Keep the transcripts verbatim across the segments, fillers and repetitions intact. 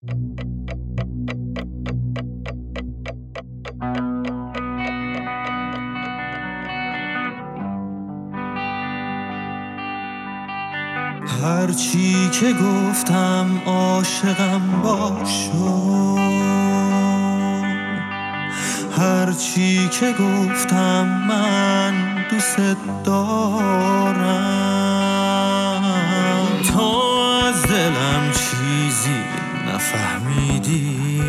هرچی که گفتم عاشقم باشو، هرچی که گفتم من دوست دارم، تو از دلم چیزی نفهمیدی.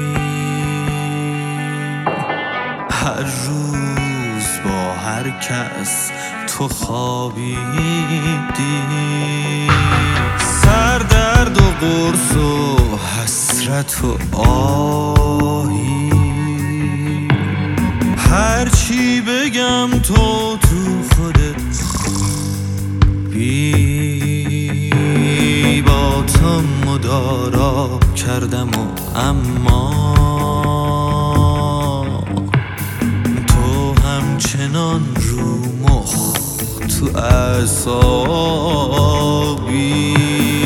هر روز با هر کس تو خوابیدی، سر درد و قرص و حسرت و آهی. هرچی بگم تو تو خودت بی، با تو مدارا کردم و اما تو همچنان رو مخ تو اعصابی.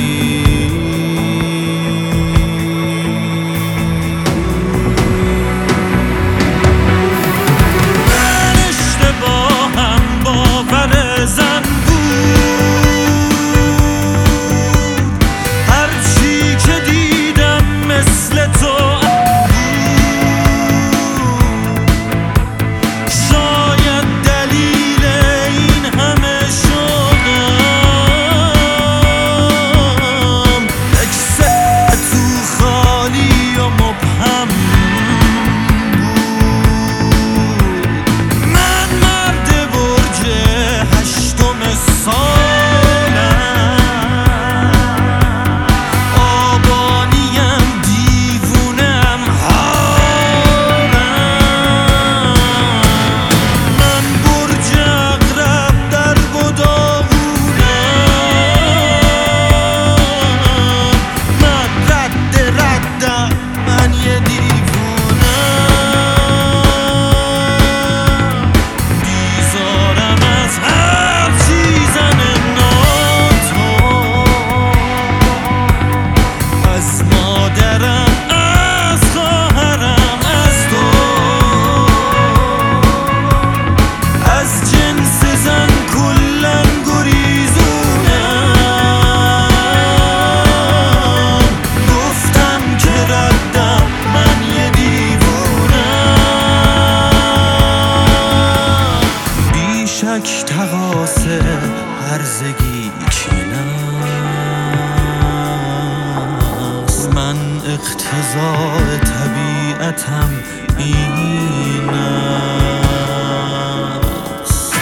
تقاصه هرزگی چینست، من اقتضاء طبیعتم این است.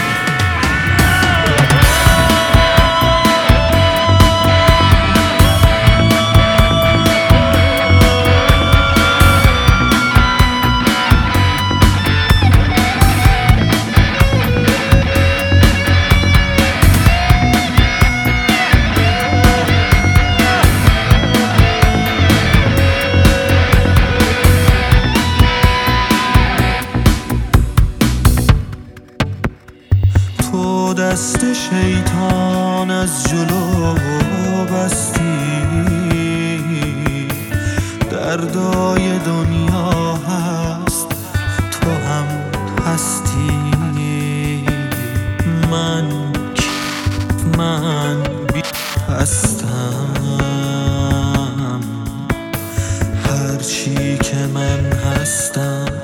تو دست شیطان از جلو بستی، دردای دنیا هست تو هم هستی. من من بی هستم، هرچی که من هستم